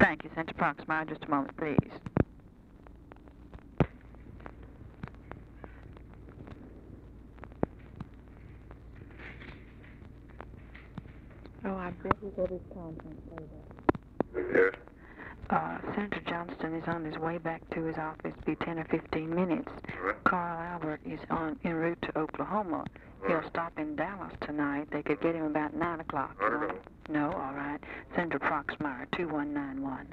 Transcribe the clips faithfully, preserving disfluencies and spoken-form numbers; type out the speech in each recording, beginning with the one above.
Thank you, Senator Proxmire. Just a moment, please. Oh, I bet we got his conference later. Yes. Uh, Senator Johnston is on his way back to his office. Be ten or fifteen minutes. Right. Carl Albert is on en route to Oklahoma. He'll Right. stop in Dallas tonight. They could get him about nine o'clock. I don't know. No, all right. Senator Proxmire, two one nine one.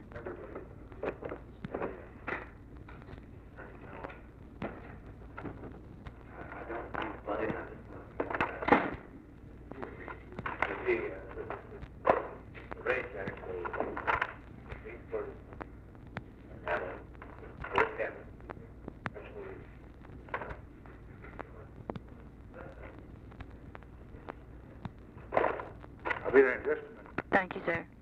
I'll be there in just a minute. Thank you, sir.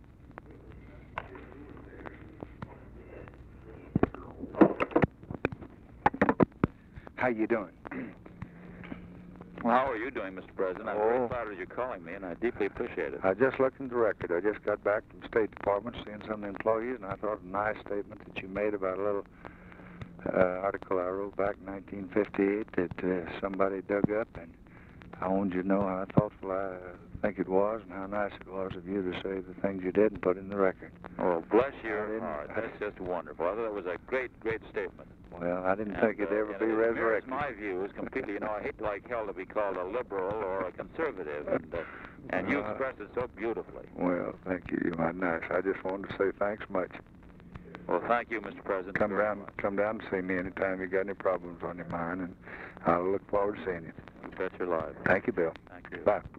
How you doing? Well, how are you doing, Mister President? I'm Oh. very flattered you're calling me, and I deeply appreciate it. I just looked in the record. I just got back from the State Department seeing some of the employees, and I thought a nice statement that you made about a little uh, article I wrote back in nineteen fifty-eight that uh, somebody dug up, and I wanted you to know how thoughtful I think it was and how nice it was of you to say the things you did and put in the record. Oh, bless I your didn't- heart. I- That's just wonderful. I thought it was a great, great statement. Well, I didn't And, think it'd uh, ever and be it mirrors resurrected. my views completely. You know, I hate like hell to be called a liberal or a conservative, and uh, and you Uh, expressed it so beautifully. Well, thank you. You're mighty nice. I just wanted to say thanks much. Well, thank you, Mister President. Come very down, much. come down and see me anytime you got any problems on your mind, and I'll look forward to seeing you. You bet your life. Thank you, Bill. Thank you. Bye.